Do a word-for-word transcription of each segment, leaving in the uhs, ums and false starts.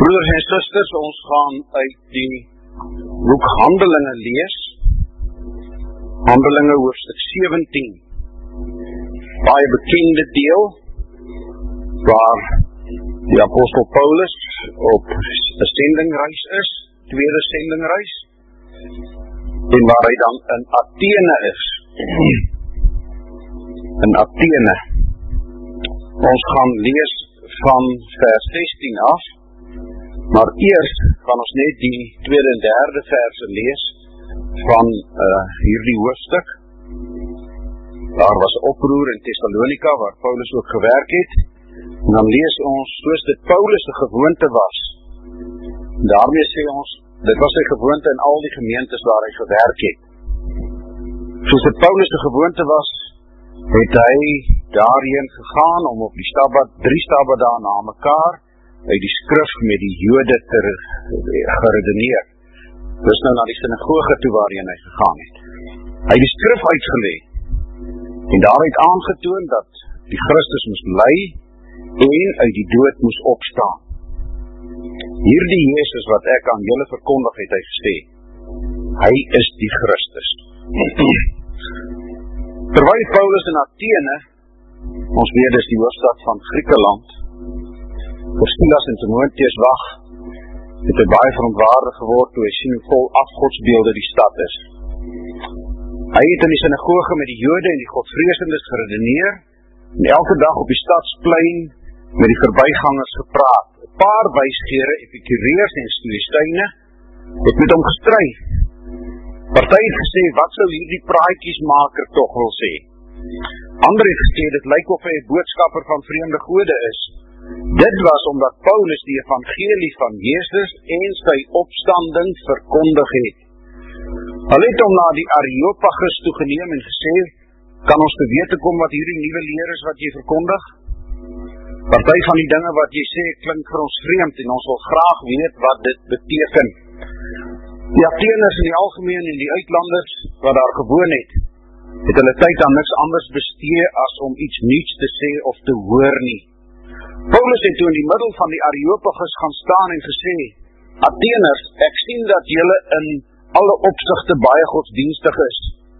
Broeders en susters, ons gaan uit die boek Handelinge lees. Handelinge hoofstuk sewentien. Baie bekende deel, waar die apostel Paulus op 'n sendingreis is, tweede sendingreis, en waar hy dan in Athene is. In Athene. Ons gaan lees van vers sestien af, maar eers gaan ons net die tweede en derde verse lees van uh, hierdie hoofstuk. Daar was 'n oproer in Thessalonika waar Paulus ook gewerk het. En dan lees ons soos dit Paulus se gewoonte was. Daarmee sê ons, dit was sy gewoonte in al die gemeentes waar hy gewerk het. Soos dit Paulus se gewoonte was, het hy daarheen gegaan om op die Sabbat, drie Sabbatdae na mekaar, uit die skrif met die Jode te geredeneer. Dis nou na die sinagoge toe waarheen hy gegaan het. Hy het die skrif uitgelê en daaruit aangetoon dat die Christus moes ly en uit die dood moes opstaan. Hierdie Jesus wat ek aan julle verkondig het, hy gesê, hy is die Christus. Terwyl Paulus in Athene, ons weet dis die hoofstad van Griekeland, vir Silas en Timotheus wag, het hy baie verontwaardig geword toe hy sien hoe vol afgodsbeelde die stad is. Hy het in die sinagoge met die Jode en die godvreesendes geredeneer, en elke dag op die stadsplein met die verbygangers gepraat. 'n Paar wysgeere, Epikureërs en Stoïsyne, het met hom gestry. Party het gesê, wat sou hierdie praatjiesmaker tog wil sê? Ander het gesê, dit lyk of hy 'n boodskapper van vreemde gode is. Dit was omdat Paulus die evangelie van Jesus en sy opstanding verkondig het. Hulle het hom na die Areopagus toegeneem en gesê, kan ons te wete kom wat hierdie nuwe leer is wat jy verkondig? Party van die dinge wat jy sê klink vir ons vreemd en ons wil graag weet wat dit beteken. Die Atheners in die algemeen en die uitlanders wat daar gewoon het, het hulle tyd aan niks anders bestee as om iets nuuts te sê of te hoor nie. Paulus het toe in die middel van die Areopagus gaan staan en gesê, Atheners, ek sien dat julle in alle opsigte baie godsdienstig is.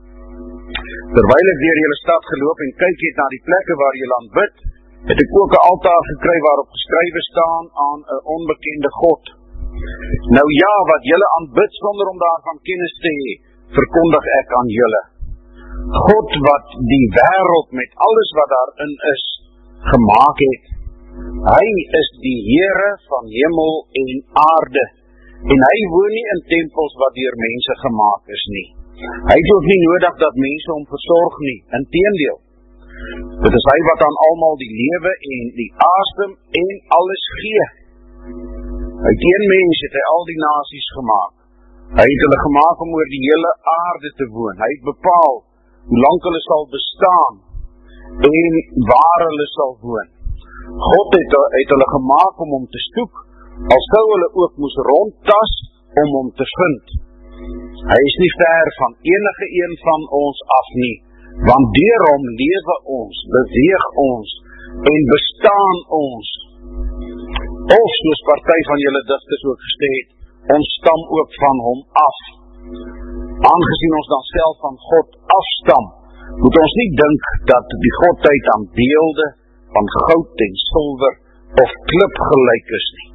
Terwyl ek deur julle stad geloop en kyk het na die plekke waar julle aanbid, het ek ook 'n altaar gekry waarop geskrywe staan aan 'n onbekende God. Nou ja, wat julle aanbid sonder om daarvan kennis te hê, verkondig ek aan julle. God wat die wêreld met alles wat daarin is, gemaak het. Hy is die Here van hemel en aarde, en hy woon nie in tempels wat deur mense gemaak is nie. Hy het ook nie nodig dat mense hom versorg nie, inteendeel. Dit is hy wat aan almal die lewe en die asem en alles gee. Uit een mens het hy al die nasies gemaak. Hy het hulle gemaak om oor die hele aarde te woon. Hy het bepaal hoe lank hulle sal bestaan en waar hulle sal woon. God het, het hulle gemaak om hom te soek, al sou hulle ook moes rondtas om hom te vind. Hy is nie ver van enige een van ons af nie, want deur hom lewe ons, beweeg ons en bestaan ons. Of soos party van julle digters ook gesê het, ons stam ook van hom af. Aangesien ons dan self van God afstam, moet ons nie dink dat die godheid aan beelde van goud en silwer of klip gelyk is nie.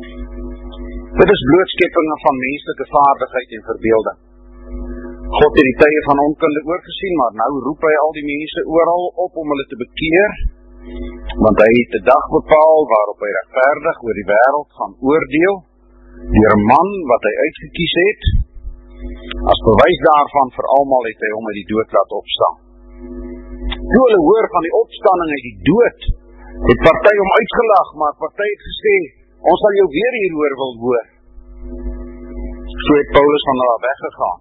Dit is blootskeppinge van menslike vaardigheid en verbeelding. God het die tye van onkunde oorgesien, maar nou roep hy al die mense oral op om hulle te bekeer, want hy het 'n dag bepaal waarop hy regverdig oor die wêreld gaan oordeel, deur 'n man wat hy uitgekies het. As bewys daarvan vir almal het hy hom uit die dood laat opstaan. Toe hulle hoor van die opstanding uit die dood, het party hom uitgelag, maar party het gesê, ons sal jou weer hieroor wil hoor. So het Paulus van daar weggegaan.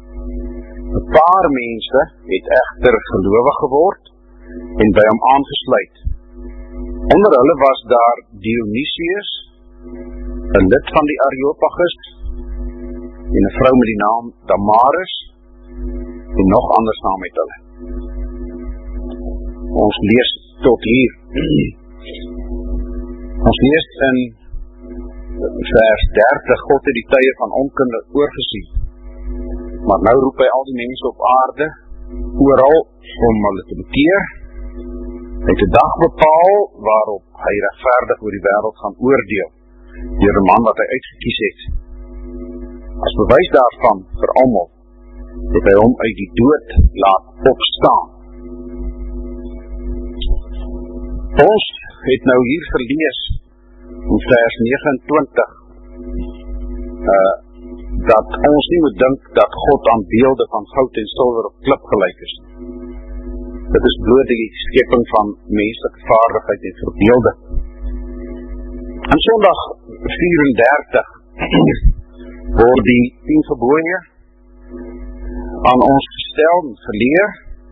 'n Paar mense het egter gelowig geword en by hom aangesluit. Onder hulle was daar Dionysius, 'n lid van die Areopagus, en 'n vrou met die naam Damaris, en nog ander saam met hulle. Ons lees tot hier. Ons lees in vers dertig, God het die tye van onkunde oorgesien. Maar nou roep hy al die mense op aarde, oral, om hulle te bekeer. Hy het 'n dag bepaal, waarop hy regverdig oor die wêreld gaan oordeel, deur 'n man wat hy uitgekies het. As bewys daarvan, vir almal, het hy hom uit die dood laat opstaan. Ons het nou hier gelees, in vers negenentwintig, uh, dat ons nie moet dink dat God aan beelde van goud en silwer op klip gelyk is. Dit is bloot die skeping van menslike vaardigheid en verbeelding. In Sondag vyf-en-dertig word die tien gebooie aan ons gestel en geleer.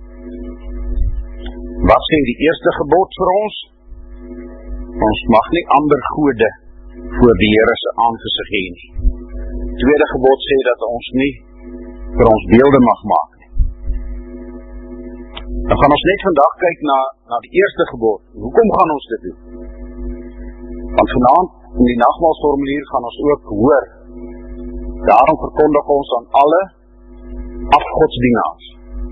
Wat sê die eerste gebod vir ons? Ons mag nie ander gode voor die Here se aangesig hê nie. Tweede gebod sê dat ons nie vir ons beelde mag maak nie. Dan gaan ons net vandag kyk na, na die eerste gebod. Hoekom gaan ons dit doen? Want vanaand in die nagmaalsformulier gaan ons ook hoor. Daarom verkondig ons aan alle afgodsdienaars,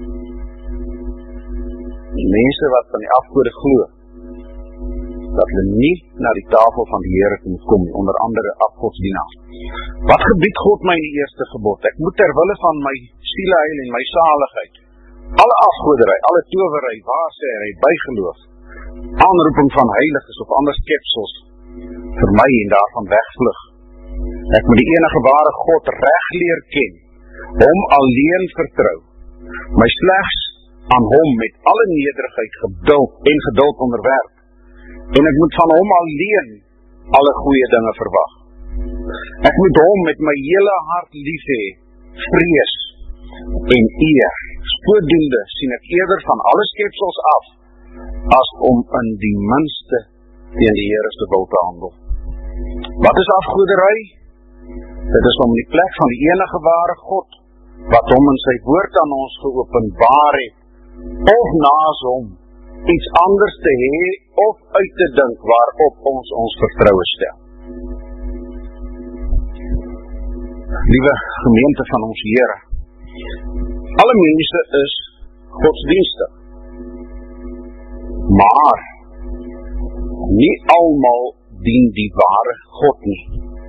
die mense wat van die afgode glo, dat hulle nie na die tafel van die Here moet kom, onder andere afgodsdienaars. Wat gebied God my in die eerste gebod? Ek moet terwille van my sieleheil en my saligheid, alle afgoderry, alle towery, waarsêry, bygeloof, aanroeping van heiliges of ander skepsels, vermy en daarvan wegvlug. Ek moet die enige ware God reg leer ken, hom alleen vertrou, my slegs aan hom met alle nederigheid, geduld en geduld onderwerp, en ek moet van hom alleen alle goeie dinge verwag. Ek moet hom met my hele hart lief hê, vrees en eer. Sodoende sien ek eerder van alle skepsels af, as om in die minste teen die Here se wil te handel. Wat is afgoderry? Dit is om die plek van die enige ware God, wat hom in sy woord aan ons geopenbaar het, of naas hom iets anders te hê, of uit te dink waarop ons ons vertroue stel. Liewe gemeente van ons Here, alle mense is godsdienstig, maar nie almal dien die ware God nie.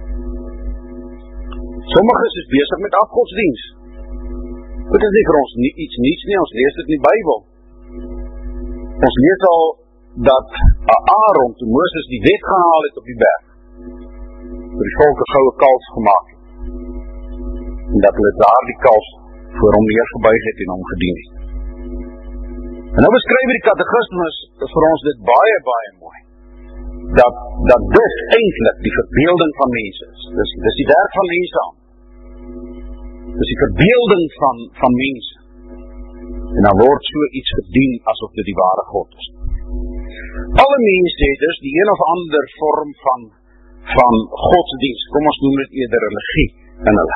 Sommiges is besig met afgodsdiens. Dit is nie vir ons nie, iets niets nie, ons lees dit in die Bybel. Ons lees al dat Aaron, toe Moses die wet gehaal het op die berg, vir die volk 'n goue kalf gemaak het, en dat hulle daar die kalf voor hom neergebuig het en hom gedien het. En nou beskryf die katekismus vir ons dit baie, baie mooi, dat, dat dit eintlik die verbeelding van mense is. Dis, dis die werk van mense aan. Dis die verbeelding van, van mense. En dan word so iets gedien asof dit die ware God is. Alle mense het dus die een of ander vorm van, van godsdienst, kom ons noem dit eerder religie in hulle.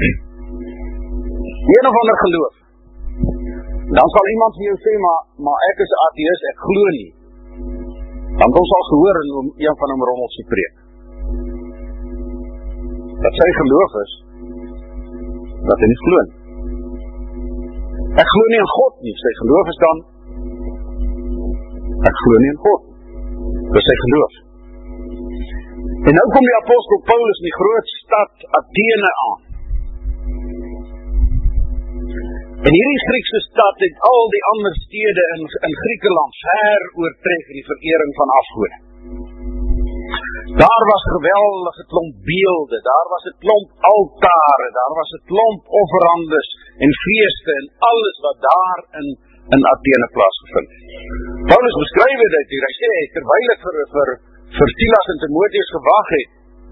Die een of ander geloof. Dan sal iemand vir jou sê, maar, maar ek is atheïst, ek glo nie. Dan het ons al gehoor in een van hom Rommel se preek. Dat sy geloof is, dat hy nie glo nie. Ek glo nie in God nie, sy geloof is dan, ek glo nie in God. Dis sy geloof. En nou kom die apostel Paulus in die groot stad Athene aan. En hierdie Griekse stad het al die ander stede in, in Griekenland ver oortref in die verering van afgode. Daar was geweldige klomp beelde, daar was 'n klomp altare, daar was 'n klomp offerandes en feeste en alles wat daar in, in Athene plaasgevind het. Paulus beskryf dit hier, hy sê, terwyl ek vir, vir, vir Silas en Timotheus gewag het,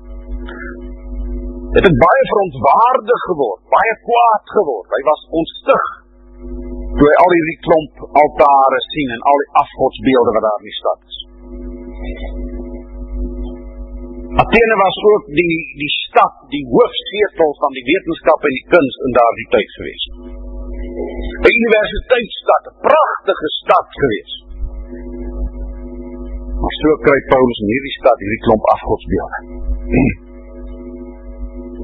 het ek baie verontwaardig geword, baie kwaad geword. Hy was ontstig toe hy al die klomp altare sien en al die afgodsbeelde wat daar in die stad is. Athene was ook die, die stad, die hoofsleutel van die wetenskap en die kuns in daardie tyd gewees. 'n Universiteitsstad, 'n pragtige stad gewees. Maar so kry Paulus in hierdie stad hierdie klomp afgodsbeelde.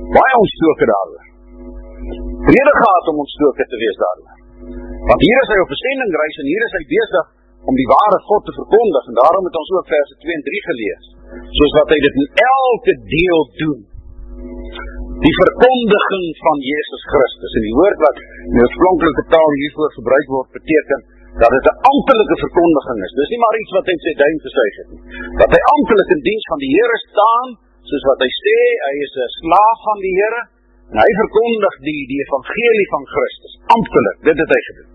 Baie ontstoke daaroor. Rede gehad om ontstoke te wees daaroor. Want hier is hy op 'n sendingreis en hier is hy besig om die ware God te verkondig, en daarom het ons ook verse twee en drie gelees, soos wat hy dit in elke deel doen. Die verkondiging van Jesus Christus, en die woord wat in die oorspronklike taal hiervoor gebruik word, beteken dat dit 'n amptelike verkondiging is. Dis nie maar iets wat hy sy duim gesuig het nie. Dat hy amptelik in diens van die Here staan, soos wat hy sê, hy is 'n slaaf van die Here, en hy verkondig die, die evangelie van Christus, amptelik, dit het hy gedoen.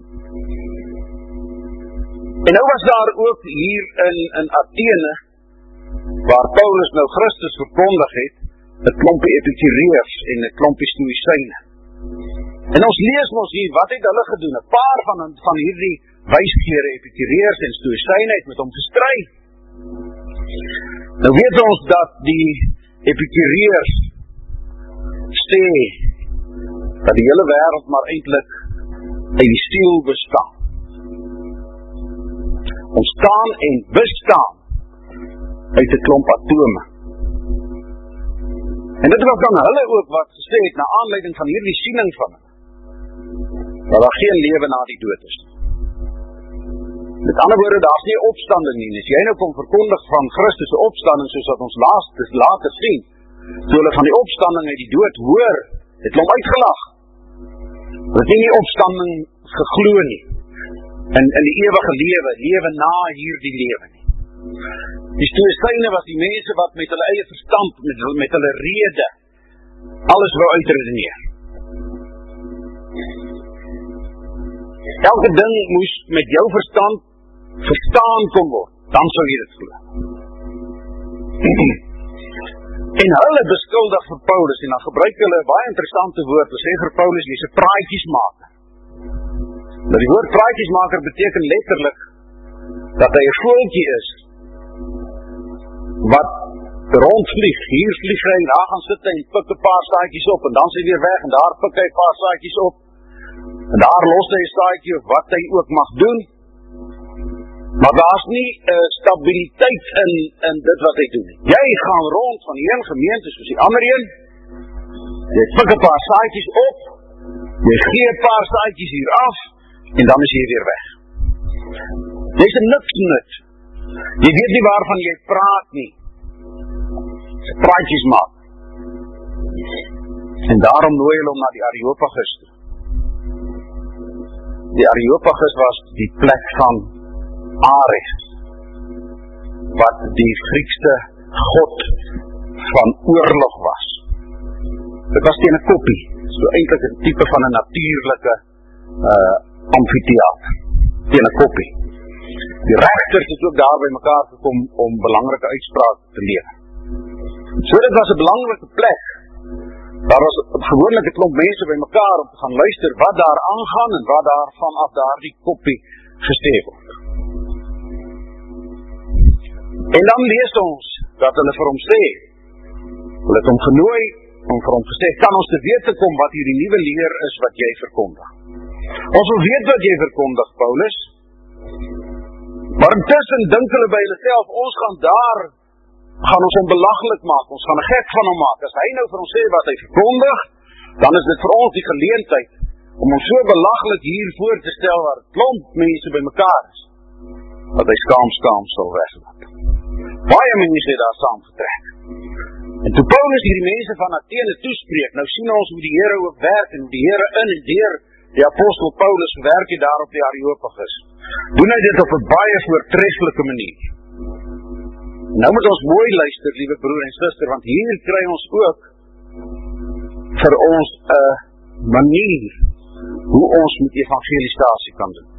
En nou was daar ook hier in, in Athene, waar Paulus nou Christus verkondig het, 'n klompie epikureërs en 'n klompie stoïsyne. En ons lees ons hier, wat het hulle gedoen? 'n Paar van, van hierdie wysgeere epikureërs en stoïsyne het met hom gestry. Nou weet ons dat die epikureërs sê, dat die hele wêreld maar eintlik uit die siel bestaan. Ontstaan en bestaan uit 'n klomp atome. En dit was dan hulle ook wat gesê het, na aanleiding van hierdie siening van hulle, dat daar geen lewe na die dood is. Met ander woorde, daar is nie opstanding nie. As jy nou kom verkondig van Christus' opstanding, soos wat ons laat, later sien, toe hulle van die opstanding uit die dood hoor, het hulle uitgelag. Hulle het nie die opstanding geglo nie. In, in die ewige lewe, lewe na hierdie lewe nie. Die stoïsyne was die mense wat met hulle eie verstand, met, met hulle rede, alles wou uitredeneer. Elke ding moes met jou verstand verstaan kon word, dan sou jy dit glo. En hulle beskuldig vir Paulus, en dan gebruik hulle 'n baie interessante woord, hulle sê vir Paulus, jy's 'n praatjiesmaker. Nou die woord praatjiesmaker beteken letterlik dat hy 'n voeltjie is wat rondvlieg. Hier vlieg hy en daar gaan sit hy en pik 'n paar saadjies op en dan is hy weer weg en daar pik hy 'n paar saadjies op en daar los hy 'n saadjie of wat hy ook mag doen. Maar daar's nie 'n uh, stabiliteit in in dit wat hy doen. Jy gaan rond van die een gemeente soos die ander een. Jy pik 'n paar saadjies op. Jy gee 'n paar saadjies hier af en dan is jy weer weg. Jy's 'n niks nut. Jy weet nie waarvan jy praat nie. Jy praatjies maak. En daarom nooi hulle hom na die Areopagus toe. Die Areopagus was die plek van Ares, wat die Griekse god van oorlog was. Dit was teen 'n koppie, so eintlik 'n tipe van 'n natuurlike uh, amfitheater, teen 'n koppie. Die regters het ook daar by mekaar gekom om belangrike uitsprake te lewer. So dit was 'n belangrike plek. Daar was gewoonlik 'n klomp mense by mekaar om te gaan luister wat daar aangaan en wat daar vanaf daardie koppie gesê word. En dan lees ons dat hulle vir hom sê, hulle het hom genooi om vir hom gesê, kan ons te wete kom wat hierdie nuwe leer is wat jy verkondig. Ons wil weet wat jy verkondig, Paulus. Maar intussen dink hulle by hulle self, ons gaan daar, gaan ons hom belaglik maak, ons gaan 'n gek van hom maak. As hy nou vir ons sê wat hy verkondig, dan is dit vir ons die geleentheid om ons so belaglik hier voor te stel waar 'n klomp mense by mekaar is, dat hy skaam skaam sal wegloop. Baie mense het daar saamgetrek. En toe Paulus hierdie mense van Athene toespreek, nou sien ons hoe die Here ook werk en hoe die Here in en deur die apostel Paulus werk hy daar op die Areopagus. Doen hy dit op 'n baie voortreffelike manier. Nou moet ons mooi luister, liewe broer en suster, want hier kry ons ook vir ons 'n uh, manier hoe ons met evangelisasie kan doen.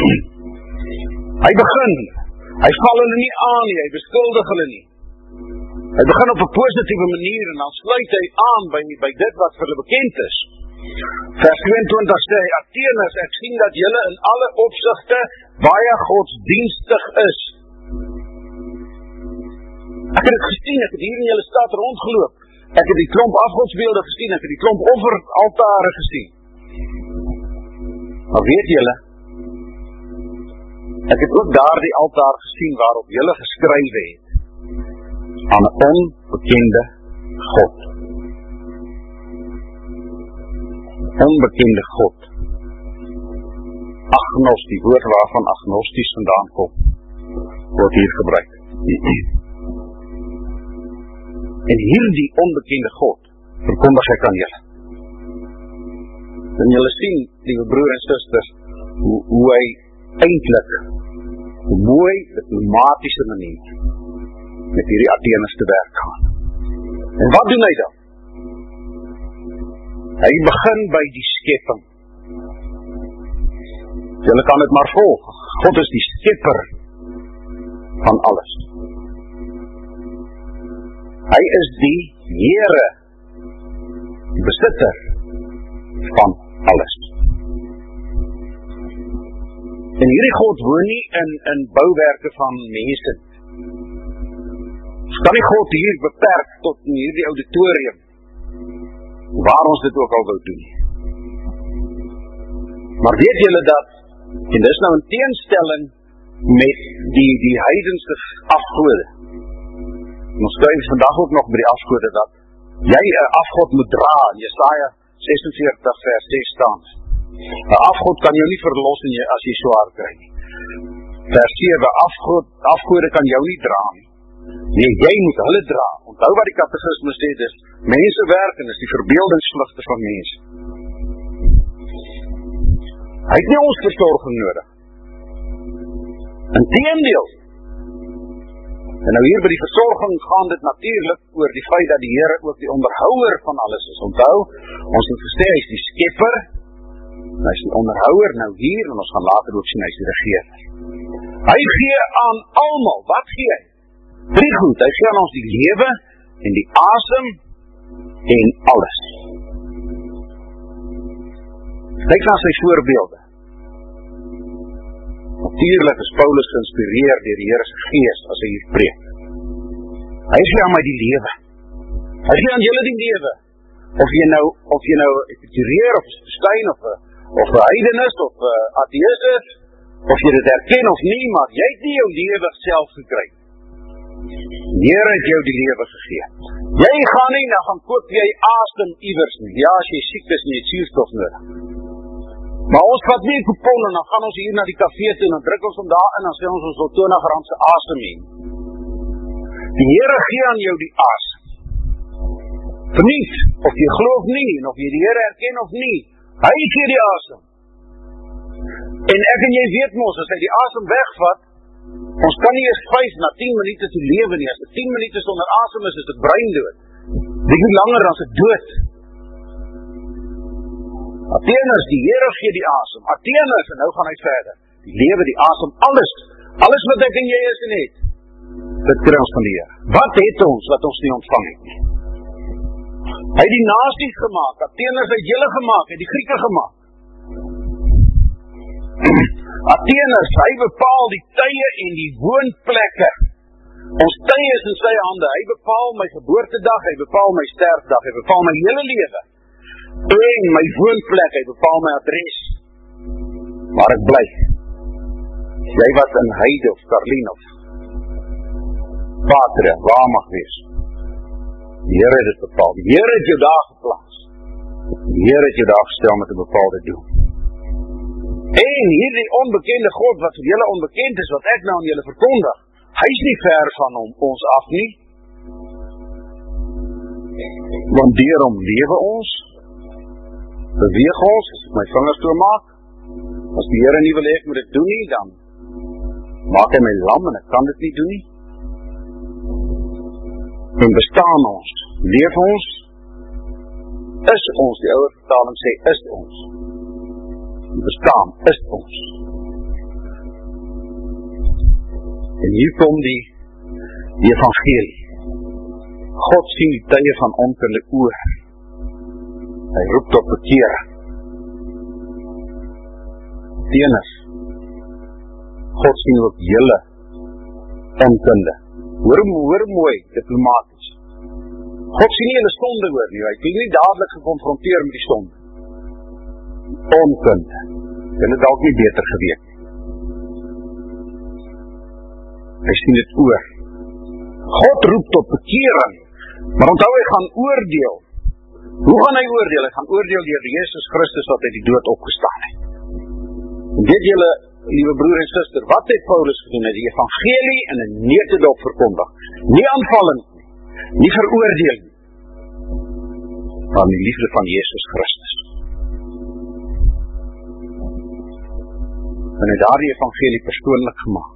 Hy begin, hy val hulle nie aan nie, hy beskuldig hulle nie. Hy begin op 'n positiewe manier en dan sluit hy aan by, by dit wat vir hulle bekend is. Vers tweeëntwintig sê hy, Atheners, ek sien dat julle in alle opsigte baie godsdienstig is. Ek het dit gesien, ek het hier in julle stad rondgeloop. Ek het die klomp afgodsbeelde gesien, ek het die klomp offeraltare gesien. Maar weet julle, ek het ook daar die altaar gesien waarop julle geskrywe het aan 'n onbekende God. onbekende God. Agnos, die woord waarvan agnosties vandaan kom, word hier gebruik. En hierdie onbekende God verkondig ek aan julle. En julle sien, liewe broer en susters, hoe, hoe hy eintlik op mooi, diplomatische manier met hierdie Atheners te werk gaan. En wat doen hy dan? Hy begin by die skepping. Julle kan het maar volg. God is die skepper van alles. Hy is die Here, die besitter van alles. En hierdie God woon nie in, in bouwerke van mense. Kan die God hier beperk tot in hierdie auditorium, waar ons dit ook al wou doen. Maar weet julle dat, en dis nou in teenstelling met die, die heidense afgode. Ons skryf vandag ook nog by die afgode dat jy 'n afgod moet dra, in Jesaja sesenveertig vers ses staan. 'n Afgod kan jou nie verlos en jy, as jy swaar kry nie. Vers sewe, afgod, afgode kan jou nie dra nie. Nee, jy moet hulle dra. Onthou wat die katekisme sê, dis mensewerk en is die verbeeldingsvlugte van mense. Hy het nie ons versorging nodig. Inteendeel. En nou hier by die versorging gaan dit natuurlik oor die feit dat die Here ook die onderhouer van alles is. Onthou, ons het gesê hy is die skepper, hy is die onderhouer nou hier, en ons gaan later ook sien hy is die regeerder. Hy gee aan almal, wat gee hy? Drie goed, hy gee aan ons die lewe en die asem en alles. Kyk na sy voorbeelde. Natuurlijk is Paulus geïnspireerd deur die Here se Gees as hy hier preek. Hy gee aan my die lewe. Hy gee aan julle die lewe. Of jy nou, of jy nou epikureer of Stoïen of of 'n heidenis of 'n ateïs is, of jy dit erken of nie, maar jy het nie jou lewe self gekry. Die Here het jou die lewe gegee. Jy gaan nie, dan gaan koop jy asem iewers nie. Ja, as jy siek is en jy het suurstof nodig. Maar ons vat nie kupon en dan gaan ons hier na die kafee toe en dan druk ons om daar in en dan sê ons ons wil twintig rand se asem hê. Die Here gee aan jou die asem. Verniet, of jy glo of nie, en of jy die Here erken of nie, hy gee die asem. En ek en jy weet mos, as hy die asem wegvat, ons kan nie eers vyf na tien minute te lewe nie. As dit tien minute sonder asem is, is dit breindood. Dit is langer dan se dood. Atheners, die Here gee die asem. Atheners, en nou gaan hy verder. Die lewe, die asem, alles. Alles wat ek en jy is en het. Dit kry ons van die Here. Wat het ons wat ons nie ontvang het nie? Hy het die nasies gemaak. Atheners het julle gemaak, het die Grieke gemaak. Atheners, hy bepaal die tye en die woonplekke. Ons tye is in sy hande. Hy bepaal my geboortedag, hy bepaal my sterfdag, hy bepaal my hele lewe. En my woonplek, hy bepaal my adres. Waar ek bly. Jy wat in Heide of Karlien of Patre, waar mag wees. Die Here het dit bepaal. Die Here het jou daar geplaas. Die Here het jou daar gestel met 'n bepaalde doel. En hierdie onbekende God, wat vir julle onbekend is, wat ek nou aan julle verkondig, hy is nie ver van hom, ons af nie. Want deur hom lewe ons, beweeg ons, as ek my vingers toe maak, as die Here nie wil hê ek moet dit doen nie, dan maak hy my lam en ek kan dit nie doen nie. En bestaan ons, leef ons, is ons, die ouer vertaling sê, is ons. Bestaan, is ons. En hier kom die, die evangelie. God sien die tye van onkunde oor. Hy roep tot bekering. Atheners, God sien ook julle onkunde. Hoor, hoor mooi, diplomaties. God sien nie julle sonde hoor nie, hy het nie dadelik geconfronteer met die sonde. Onkunde. Julle dalk nie beter geweet. Hy sien dit oor. God roep tot bekering, maar onthou hy gaan oordeel Hoe gaan hy oordeel? Hy gaan oordeel deur Jesus Christus wat uit die dood opgestaan het. En weet julle, liewe broer en suster, wat het Paulus gedoen? Hy het die evangelie in 'n neutedop verkondig. Nie aanvallend nie, nie veroordeel nie, maar die liefde van Jesus Christus. En hy het daardie evangelie persoonlik gemaak.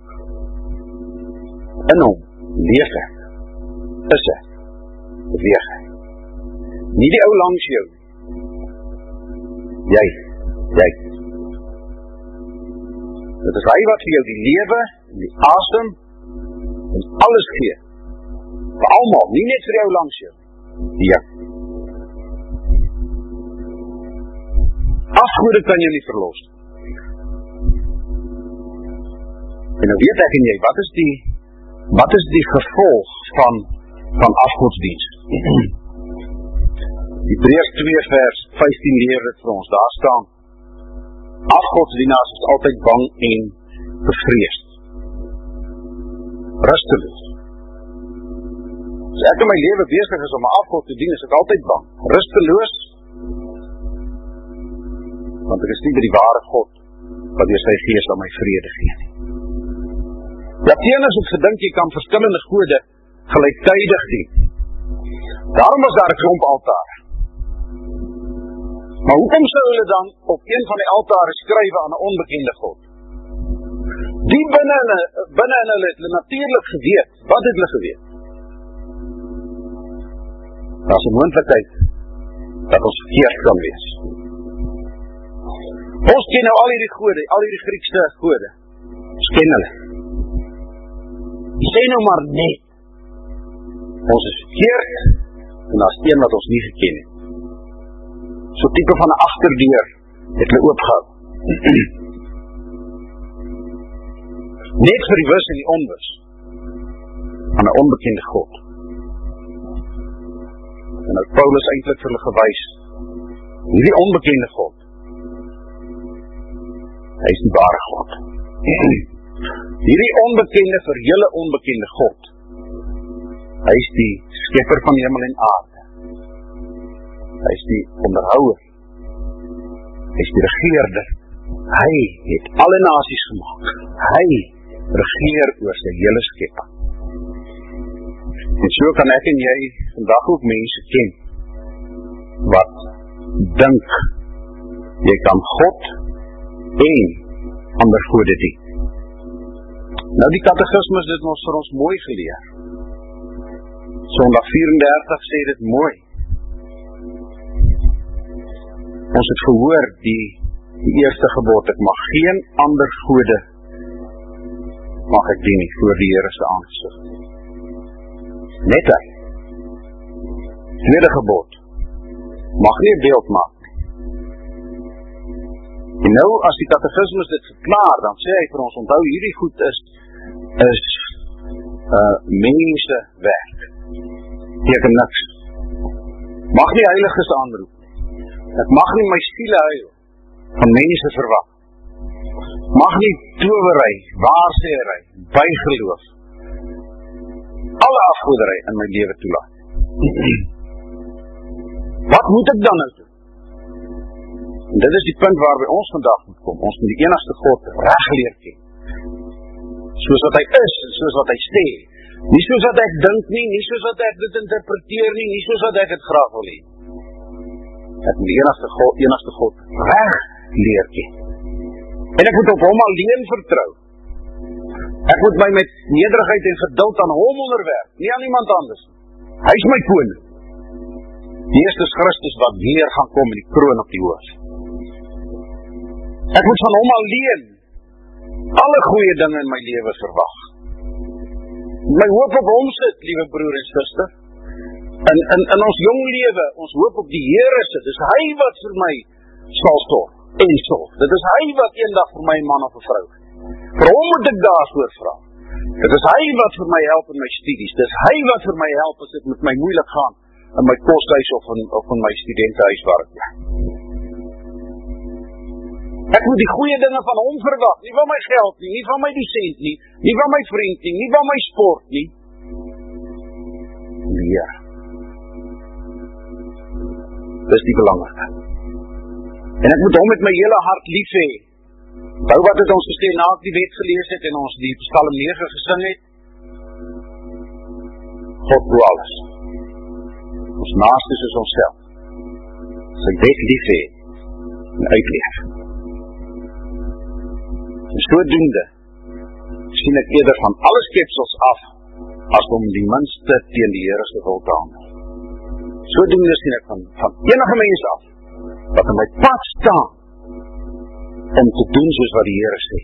In hom leef ek, is ek, beweeg ek. Nie die ou langs jou. Jy, jy. Dit is hy wat vir jou die lewe, die asem, en alles gee. Vir almal, nie net vir jou langs jou. Ja. Afgode kan jy nie verlos. En nou weet ek en jy, wat is die, wat is die gevolg van, van afgodsdienst? Hebreërs twee vers vyftien leer dit vir ons, daar staan, afgodsdienaars is altyd bang en bevreesd. Rusteloos. As ek in my lewe besig is om my afgod te dien, is ek altyd bang. Rusteloos, want ek is nie by die ware God, wat deur sy gees aan my vrede gee nie. Ja, teenoor het gedink jy kan verskillende gode gelyktydig dien. Daarom was daar 'n klomp altare. Maar hoekom sou hulle dan op een van die altare skrywe aan 'n onbekende God? Die binne hulle, binne in hulle het hulle natuurlik geweet. Wat het hulle geweet? Daar is 'n moontlikheid dat ons verkeerd kan wees. Ons ken nou al hierdie gode, al hierdie Griekse gode. Ons ken hulle. Sê nou maar net, ons is verkeerd, en daar is een wat ons nie geken het. So type van 'n agterdeur het hulle oopgehou. Net vir die wis en die onwis aan 'n onbekende God. En nou Paulus eintlik vir hulle gewys, hierdie onbekende God, hy is die ware God. Hierdie onbekende, vir julle onbekende God, hy is die skepper van hemel en aarde. Hy is die onderhouer. Hy is die regeerder. Hy het alle nasies gemaak. Hy regeer oor sy hele skepping. En so kan ek en jy vandag ook mense ken, wat dink, jy kan God en ander gode dien. Nou die katekismus het ons vir ons mooi geleer. Sondag vyf-en-dertig sê dit mooi. Ons het gehoor die, die eerste gebod, ek mag geen ander gode mag ek dien nie voor die Here se aangesig. Net hy. Tweede gebod, mag nie 'n beeld maak nie. En nou as die katekismus dit verklaar, dan sê hy vir ons, onthou hierdie goed is is uh, mense werk. Teken niks. Mag nie heiliges aanroep. Ek mag nie my siele huil van mense verwag. Mag nie towery, waarsêery, bygeloof, alle afgoderry in my lewe toelaat. Wat moet ek dan nou doen? En dit is die punt waarby ons vandag moet kom. Ons moet die enigste God reg leer ken. Soos wat hy is, en soos wat hy sê. Nie soos wat ek dink nie, nie soos wat ek dit interpreteer nie, nie soos wat ek het graag wil hê. Ek moet die enigste God, enigste God reg leer ken. En ek moet op hom alleen vertrou. Ek moet my met nederigheid en geduld aan hom onderwerp, nie aan iemand anders. Hy is my koning. Jesus Christus wat weer gaan kom in die kroon op die hoof. Ek moet van hom alleen alle goeie dinge in my lewe verwag. My hoop op hom sit, liewe broer en suster. In, in, in ons jong lewe, ons hoop op die Here sit. Dis hy wat vir my sal sorg en sorg. Dit is hy wat eendag vir my man of 'n vrou. Vir hom moet ek daarvoor vra. Dit is hy wat vir my help in my studies. Dit is hy wat vir my help as dit met my moeilik gaan in my koshuis of in, of in my studentehuis waar ek bly. Ek moet die goeie dinge van hom verwag, nie van my geld nie, nie van my dosent nie, nie van my vriend nie, nie van my sport nie. Die Here. dis die belangrike. En ek moet hom met my hele hart lief hê. Onthou wat het ons gesê, na ek die wet gelees het en ons die Psalm nege gesing het? God bo alles. Ons naaste is onsself. Sy wet lief hê en uitleef. En sodoende sien ek eerder van alle skepsels af as om die minste teen die Here se wil te handel. Sodoende sien ek van, van enige mens af wat in my pad staan om te doen soos wat die Here sê.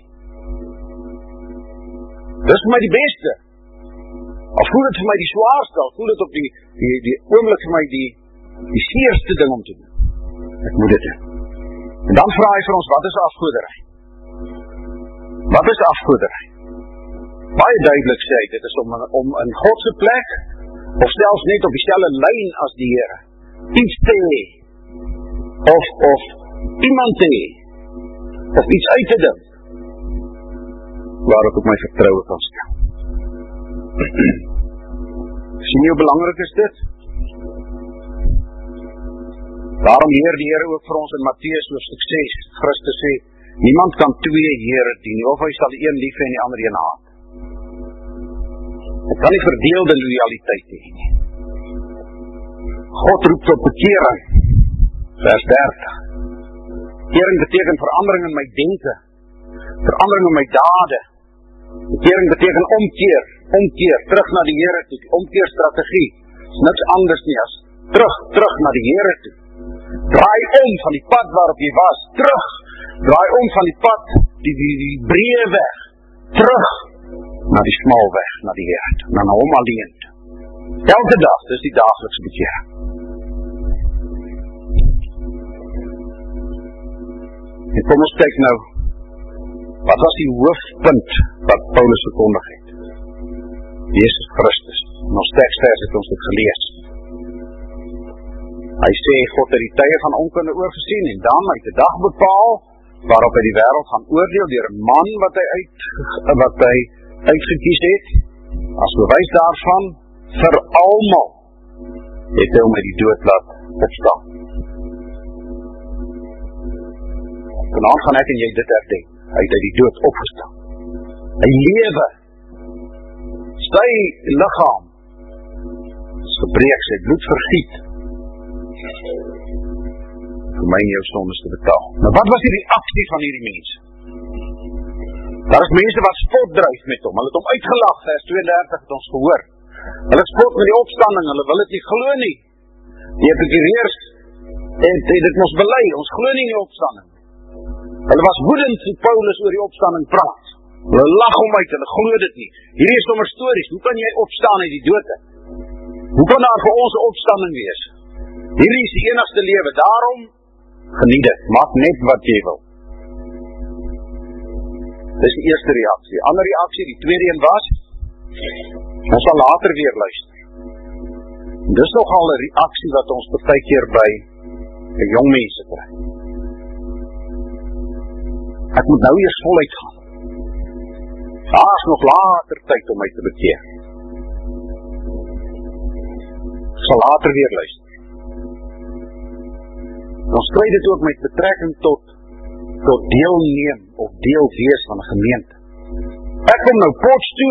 Dis vir my die beste. Al voel dit vir my die swaarste, al voel dit op die, die, die oomblik vir my die, die seerste ding om te doen. Ek moet dit doen. En dan vra hy vir ons, wat is afgoderry? Wat is afgoderry? Baie duidelik sê hy, dit is om, om in God se plek, of selfs net op dieselfde lyn as die Here, iets te hê, of, of iemand te hê, of iets uit te dink, waar ek op my vertroue kan stel. Sien jy hoe belangrik is dit? Daarom leer die Here ook vir ons in Matteus hoofstuk ses, Christus sê, niemand kan twee Here dien, of hy sal een lief hê en die ander een haat. Ek kan nie verdeelde loyaliteit hê nie. God roep tot bekering, vers dertig. Bekering beteken verandering in my denke, verandering in my dade. Bekering beteken omkeer, omkeer, terug na die Here toe, omkeerstrategie, is niks anders nie as terug, terug na die Here toe. Draai om van die pad waarop jy was, terug, draai om van die pad, die, die, die breë weg, terug na die smal weg, na die Here toe, na hom alleen toe. Elke dag, dis die daaglikse bekering. En kom ons kyk nou, wat was die hoofpunt wat Paulus verkondig het? Jesus Christus. In ons tekstvers het ons dit gelees. Hy sê, God het die tye van onkunde oorgesien, en dan het die dag bepaal, waarop hy die wêreld gaan oordeel, deur 'n man wat hy, uit, wat hy uitgekies het, as bewys daarvan, vir almal, het hy hom uit die dood laat opstaan. Vanaand gaan ek en jy dit herdenk. Hy het uit die dood opgestaan. Hy lewe. Sy liggaam is gebreek, sy bloed vergiet. Vir my en jou sondes te betaal. Nou wat was die reaksie van hierdie mense? Daar is mense wat spot dryf met hom. Hulle het hom uitgelag, vers tweeëndertig het ons gehoor. Hulle spot met die opstanding, hulle wil dit nie glo nie. Die epikureërs het dit mos bely, ons glo nie in die opstanding. Hulle was woedend toe Paulus oor die opstanding praat. Hulle lag hom uit, hulle glo dit nie. Hierdie is sommer stories, hoe kan jy opstaan uit die dood? Hoe kan daar vir ons 'n opstanding wees? Hierdie is die enigste lewe, daarom geniet dit, maak net wat jy wil. Dis die eerste reaksie. Die ander reaksie, die tweede een was, ons sal later weer luister. Dis nogal 'n reaksie wat ons partykeer by jong mense kry. Ek moet nou eers voluit gaan. Daar is nog later tyd om my te bekeer. Ek sal later weer luister. Ons kry dit ook met betrekking tot, tot deelneem of deel wees van 'n gemeente. Ek kom nou Potch toe.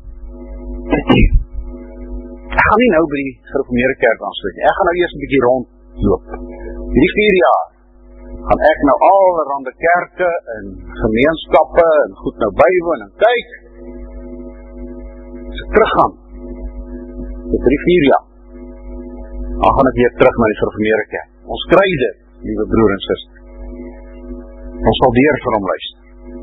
Ek gaan nie nou by die gereformeerde kerk aansluit. Ek gaan nou eers 'n bietjie rondloop. Hierdie vier jaar gaan ek nou allerhande kerke en gemeenskappe en goed nou bywoon en kyk. As ek teruggaan, vir drie, vier jaar, dan gaan ek weer terug na die gereformeerde kerk. Ons kry dit, liewe broer en suster. Ons sal weer vir hom luister.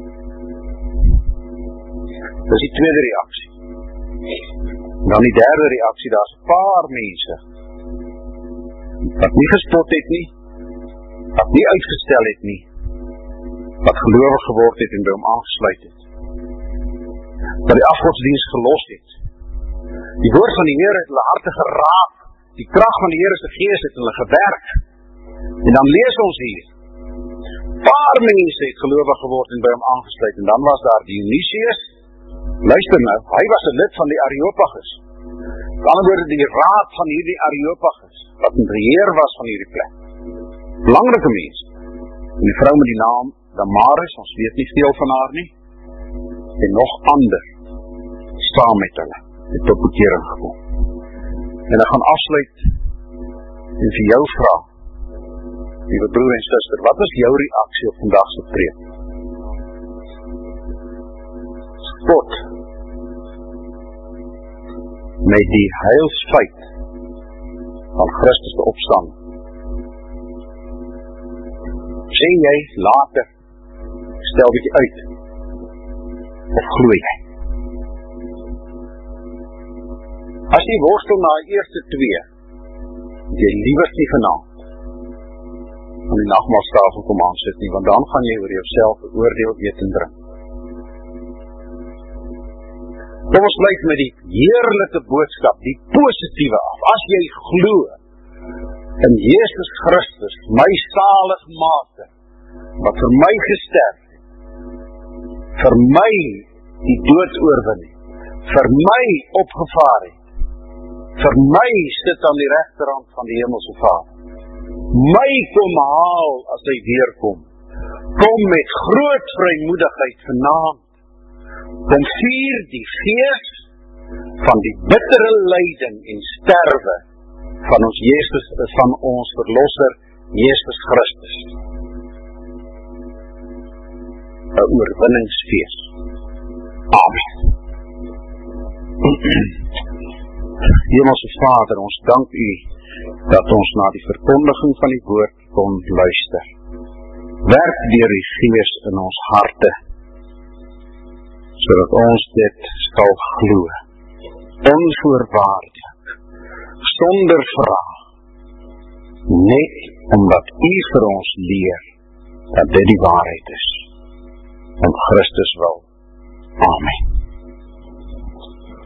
Dis die tweede reaksie. Dan die derde reaksie, daar is 'n paar mense wat nie gespot het nie, wat nie uitgestel het nie, wat gelowig geword het en by hom aangesluit het, wat die afgodsdienst gelos het. Die woord van die Here het hulle harte geraak, die krag van die Here se Gees het hulle gewerk, en dan lees ons hier, paar mense het gelowig geword en by hom aangesluit, en dan was daar Dionysius, luister nou, hy was 'n lid van die Areopagus, met ander woorde die raad van hierdie Areopagus, wat in beheer was van hierdie plek. belangrike mens. En die vrou met die naam Damaris, ons weet nie veel van haar nie, en nog ander, saam met hulle, het tot bekering gekom. En ek gaan afsluit, en vir jou vra, liewe broer en suster, wat is jou reaksie op vandagse preek? Spot, met die heilsfeit, van Christus te opstaan. Sê jy later, stel bietjie uit, of gloei jy? As jy worstel na die eerste twee, jy liewers nie vanaand, aan die nagmaalstafel kom aansit nie, want dan gaan jy oor jouself oordeel eet en drink. Kom ons blyf met die heerlike boodskap, die positiewe af. As jy glo in Jesus Christus, my saligmaker, wat vir my gesterf het, vir my die dood oorwin het, vir my opgevaar het, vir my sit aan die regterhand van die hemelse Vader, my kom haal as hy weerkom, kom met groot vrymoedigheid vanaand, kom vier die fees van die bittere lyding en sterwe van ons Jesus, van ons verlosser Jesus Christus. 'n oorwinningsfees. Amen. Hemelse Vader, ons dank U dat ons na die verkondiging van die woord kon luister. Werk deur die Gees in ons harte, sodat ons dit sal glo, onvoorwaardelik, sonder vraag, net omdat U vir ons leer, dat dit die waarheid is, om Christus wil. Amen.